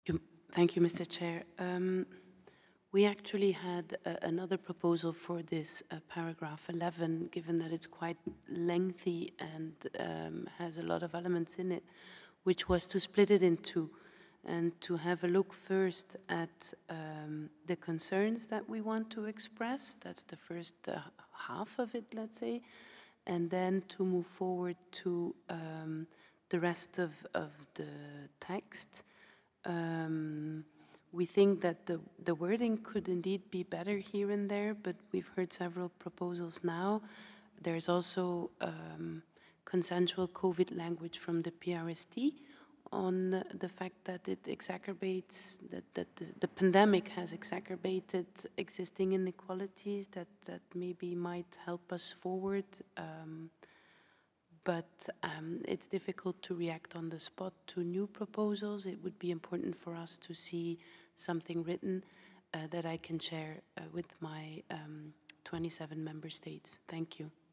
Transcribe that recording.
Thank you, Mr. Chair. We actually had another proposal for this paragraph 11, given that it's quite lengthy and has a lot of elements in it, which was to split it in two and to have a look first at the concerns that we want to express. That's the first half of it, let's say, and then to move forward to the rest of the text. We think that the wording could indeed be better here and there, but we've heard several proposals now. There's also consensual COVID language from the PRST on the fact that it exacerbates, that the pandemic has exacerbated existing inequalities that maybe might help us forward. But it's difficult to react on the spot to new proposals. It would be important for us to see something written that I can share with my 27 member states. Thank you.